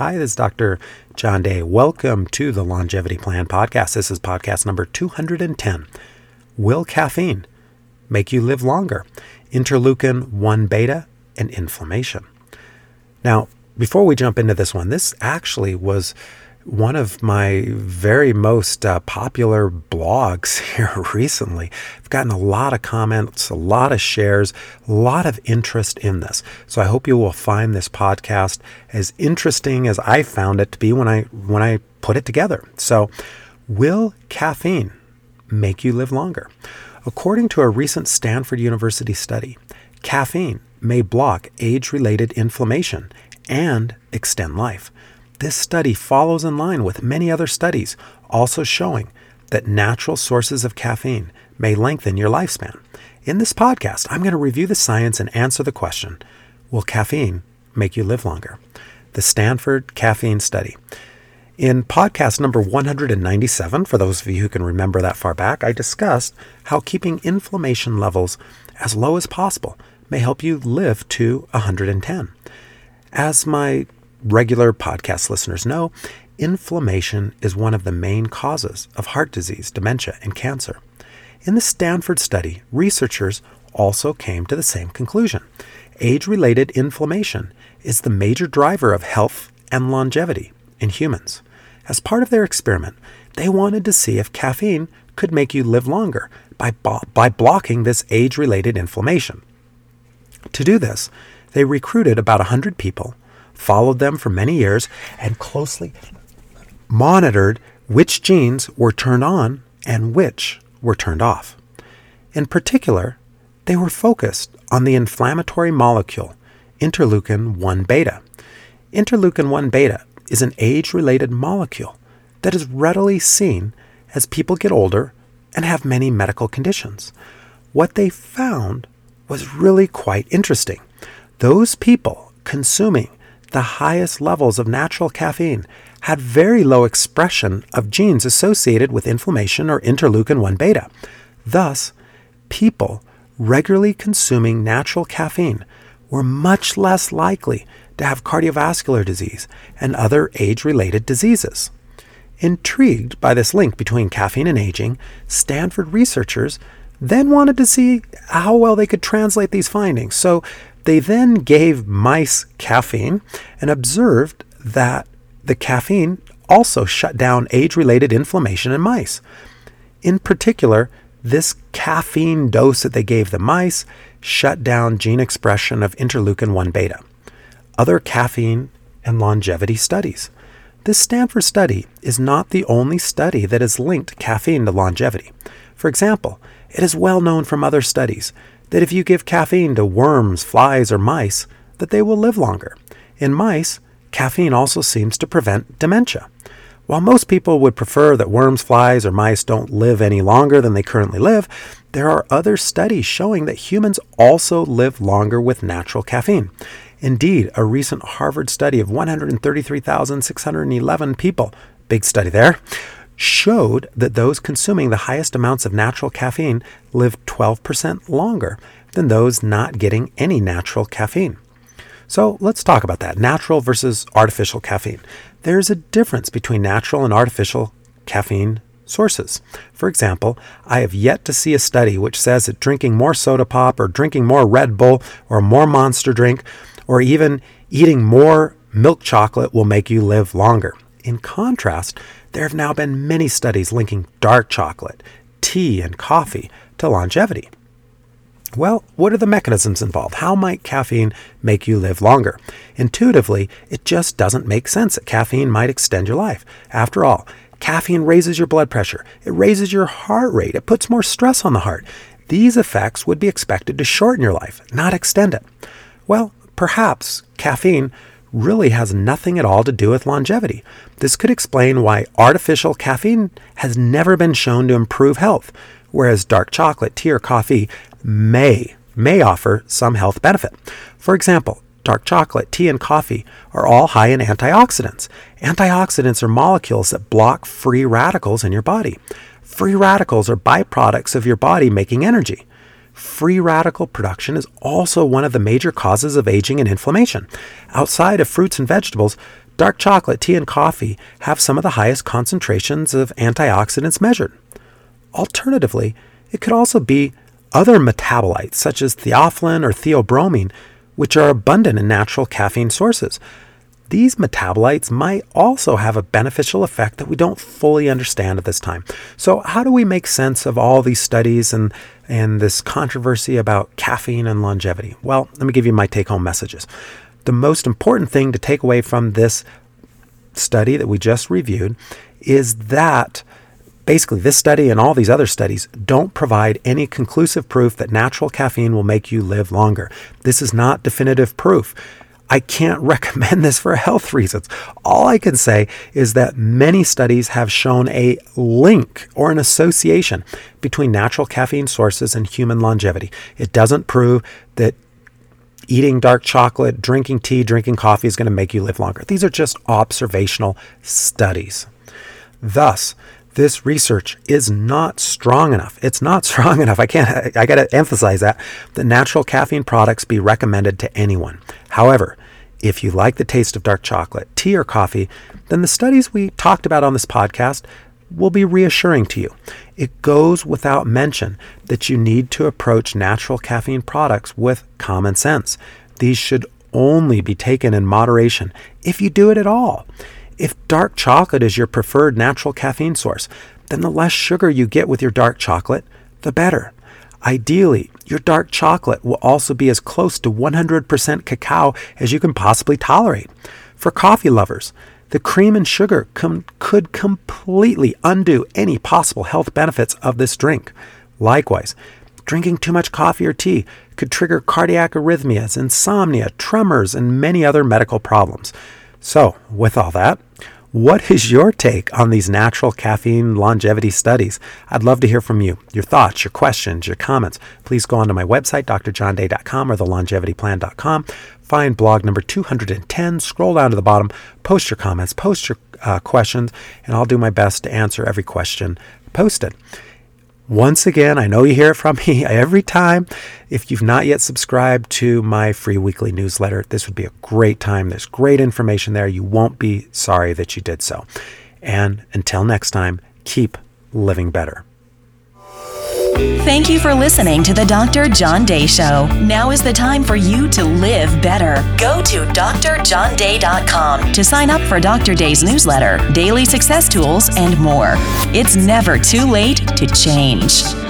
Hi, this is Dr. John Day. Welcome to the Longevity Plan podcast. This is podcast number 210. Will caffeine make you live longer? Interleukin-1 beta and inflammation. Now, before we jump into this one, this actually was one of my very most popular blogs here recently. I've gotten a lot of comments, a lot of shares, a lot of interest in this. So I hope you will find this podcast as interesting as I found it to be when I put it together. So, will caffeine make you live longer? According to a recent Stanford University study, caffeine may block age-related inflammation and extend life. This study follows in line with many other studies also showing that natural sources of caffeine may lengthen your lifespan. In this podcast, I'm going to review the science and answer the question, will caffeine make you live longer? The Stanford Caffeine Study. In podcast number 197, for those of you who can remember that far back, I discussed how keeping inflammation levels as low as possible may help you live to 110. As my regular podcast listeners know, inflammation is one of the main causes of heart disease, dementia, and cancer. In the Stanford study, researchers also came to the same conclusion. Age-related inflammation is the major driver of health and longevity in humans. As part of their experiment, they wanted to see if caffeine could make you live longer by blocking this age-related inflammation. To do this, they recruited about 100 people, followed them for many years, and closely monitored which genes were turned on and which were turned off. In particular, they were focused on the inflammatory molecule interleukin-1 beta. Interleukin-1 beta is an age-related molecule that is readily seen as people get older and have many medical conditions. What they found was really quite interesting. Those people consuming the highest levels of natural caffeine had very low expression of genes associated with inflammation or interleukin-1 beta. Thus, people regularly consuming natural caffeine were much less likely to have cardiovascular disease and other age-related diseases. Intrigued by this link between caffeine and aging, Stanford researchers then wanted to see how well they could translate these findings. So they then gave mice caffeine and observed that the caffeine also shut down age-related inflammation in mice. In particular, this caffeine dose that they gave the mice shut down gene expression of interleukin-1 beta. Other caffeine and longevity studies. This Stanford study is not the only study that has linked caffeine to longevity. For example, it is well known from other studies that if you give caffeine to worms, flies, or mice, that they will live longer. In mice, caffeine also seems to prevent dementia. While most people would prefer that worms, flies, or mice don't live any longer than they currently live, there are other studies showing that humans also live longer with natural caffeine. Indeed, a recent Harvard study of 133,611 people, big study there, showed that those consuming the highest amounts of natural caffeine lived 12% longer than those not getting any natural caffeine. So let's talk about that, natural versus artificial caffeine. There's a difference between natural and artificial caffeine sources. For example, I have yet to see a study which says that drinking more soda pop or drinking more Red Bull or more Monster drink or even eating more milk chocolate will make you live longer. In contrast, there have now been many studies linking dark chocolate, tea, and coffee to longevity. Well, what are the mechanisms involved? How might caffeine make you live longer? Intuitively, it just doesn't make sense that caffeine might extend your life. After all, caffeine raises your blood pressure. It raises your heart rate. It puts more stress on the heart. These effects would be expected to shorten your life, not extend it. Well, perhaps caffeine really has nothing at all to do with longevity. This could explain why artificial caffeine has never been shown to improve health, whereas dark chocolate, tea, or coffee may offer some health benefit. For example, dark chocolate, tea, and coffee are all high in antioxidants. Antioxidants are molecules that block free radicals in your body. Free radicals are byproducts of your body making energy. Free radical production is also one of the major causes of aging and inflammation. Outside of fruits and vegetables, dark chocolate, tea, and coffee have some of the highest concentrations of antioxidants measured. Alternatively, it could also be other metabolites such as theophylline or theobromine, which are abundant in natural caffeine sources. These metabolites might also have a beneficial effect that we don't fully understand at this time. So how do we make sense of all these studies and this controversy about caffeine and longevity? Well, let me give you my take-home messages. The most important thing to take away from this study that we just reviewed is that basically this study and all these other studies don't provide any conclusive proof that natural caffeine will make you live longer. This is not definitive proof. I can't recommend this for health reasons. All I can say is that many studies have shown a link or an association between natural caffeine sources and human longevity. It doesn't prove that eating dark chocolate, drinking tea, drinking coffee is going to make you live longer. These are just observational studies. Thus, this research is not strong enough. It's not strong enough. I got to emphasize that natural caffeine products be recommended to anyone. However, if you like the taste of dark chocolate, tea, or coffee, then the studies we talked about on this podcast will be reassuring to you. It goes without mention that you need to approach natural caffeine products with common sense. These should only be taken in moderation, if you do it at all. If dark chocolate is your preferred natural caffeine source, then the less sugar you get with your dark chocolate, the better. Ideally, your dark chocolate will also be as close to 100% cacao as you can possibly tolerate. For coffee lovers, the cream and sugar could completely undo any possible health benefits of this drink. Likewise, drinking too much coffee or tea could trigger cardiac arrhythmias, insomnia, tremors, and many other medical problems. So, with all that, what is your take on these natural caffeine longevity studies? I'd love to hear from you. Your thoughts, your questions, your comments. Please go onto my website, drjohnday.com or thelongevityplan.com. Find blog number 210, scroll down to the bottom, post your comments, post your questions, and I'll do my best to answer every question posted. Once again, I know you hear it from me every time. If you've not yet subscribed to my free weekly newsletter, this would be a great time. There's great information there. You won't be sorry that you did so. And until next time, keep living better. Thank you for listening to the Dr. John Day Show. Now is the time for you to live better. Go to drjohnday.com to sign up for Dr. Day's newsletter, daily success tools, and more. It's never too late to change.